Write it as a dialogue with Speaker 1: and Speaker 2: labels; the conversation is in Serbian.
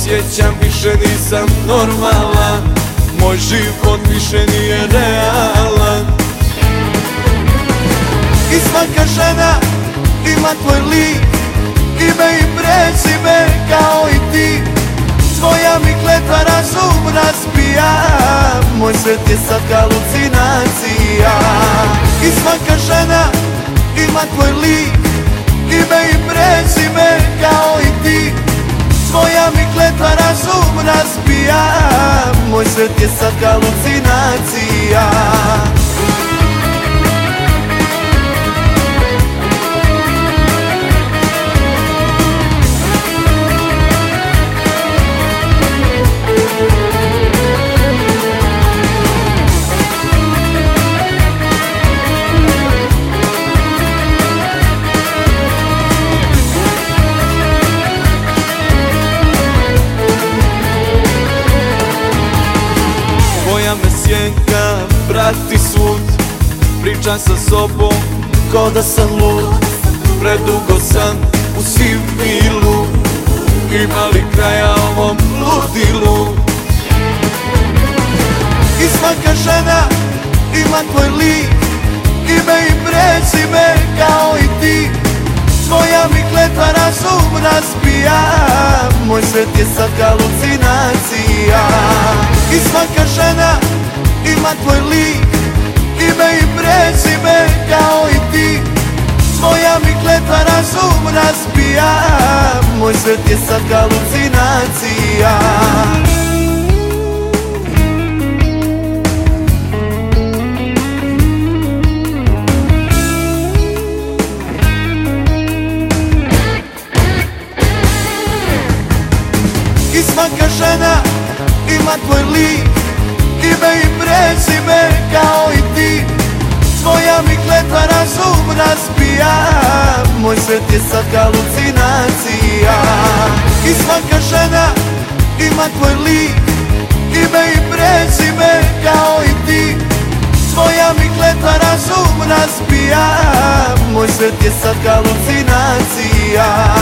Speaker 1: osjećam, više nisam normalan. Moj život više nije realan. I svaka žena ima tvoj lik, ime i prezime kao i ti. Tvoja mi kletva razum razbija, moj svet je sad halucinacija. I svaka žena ima tvoj lik, ime i prezime kao i ti. Tvoja mi kletva razum razbija, moj svet je sad halucinacija. Tvoja me sjenka prati svud, pričam sa sobom ko da sam lud. Predugo sam u sivilu, ima li kraja ovom ludilu? I svaka žena ima tvoj lik, ime i prezime kao i ti. Tvoja mi kletva razum razbija, moj svet je sad halucinacija. I svaka žena ima tvoj lik, ime i prezime kao i ti. Tvoja mi kletva razum razbija, moj svet je sad halucinacija. I svaka žena ima tvoj lik, ime i prezime kao i ti. Tvoja mi kletva razum razbija, moj svet je sad halucinacija. I svaka žena ima tvoj lik, ime i prezime kao i ti. Tvoja mi kletva razum razbija, moj svet je sad halucinacija.